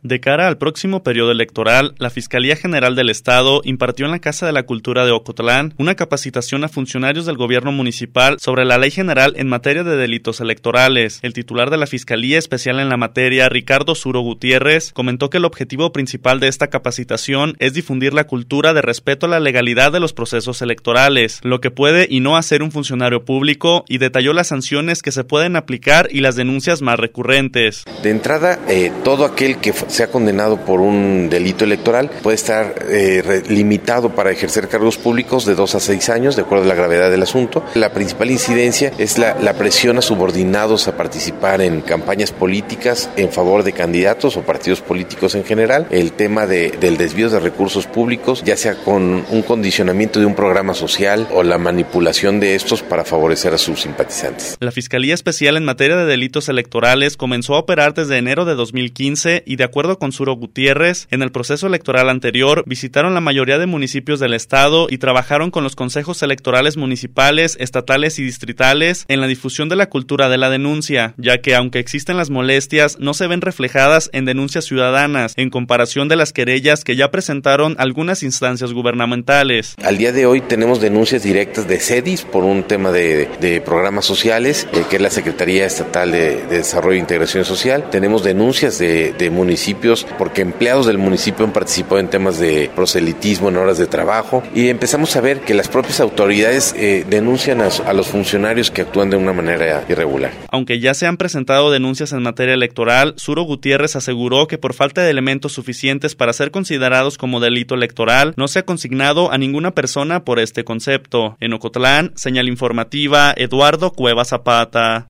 De cara al próximo periodo electoral, la Fiscalía General del Estado impartió en la Casa de la Cultura de Ocotlán una capacitación a funcionarios del gobierno municipal sobre la Ley General en materia de delitos electorales. El titular de la Fiscalía Especial en la materia, Ricardo Suro Gutiérrez, comentó que el objetivo principal de esta capacitación es difundir la cultura de respeto a la legalidad de los procesos electorales, lo que puede y no hacer un funcionario público, y detalló las sanciones que se pueden aplicar y las denuncias más recurrentes. De entrada, todo aquel que sea condenado por un delito electoral puede estar limitado para ejercer cargos públicos de 2 a 6 años, de acuerdo a la gravedad del asunto. La principal incidencia es la presión a subordinados a participar en campañas políticas en favor de candidatos o partidos políticos en general. El tema del desvío de recursos públicos, ya sea con un condicionamiento de un programa social o la manipulación de estos para favorecer a sus simpatizantes. La Fiscalía Especial en materia de delitos electorales comenzó a operar desde enero de 2015 y, de acuerdo con Suro Gutiérrez, en el proceso electoral anterior visitaron la mayoría de municipios del estado y trabajaron con los consejos electorales municipales, estatales y distritales en la difusión de la cultura de la denuncia, ya que aunque existen las molestias, no se ven reflejadas en denuncias ciudadanas, en comparación de las querellas que ya presentaron algunas instancias gubernamentales. Al día de hoy tenemos denuncias directas de CEDIS por un tema de programas sociales, que es la Secretaría Estatal de Desarrollo e Integración Social. Tenemos denuncias de municipios porque empleados del municipio han participado en temas de proselitismo en horas de trabajo, y empezamos a ver que las propias autoridades denuncian a los funcionarios que actúan de una manera irregular. Aunque ya se han presentado denuncias en materia electoral, Suro Gutiérrez aseguró que por falta de elementos suficientes para ser considerados como delito electoral, no se ha consignado a ninguna persona por este concepto. En Ocotlán, señal informativa, Eduardo Cueva Zapata.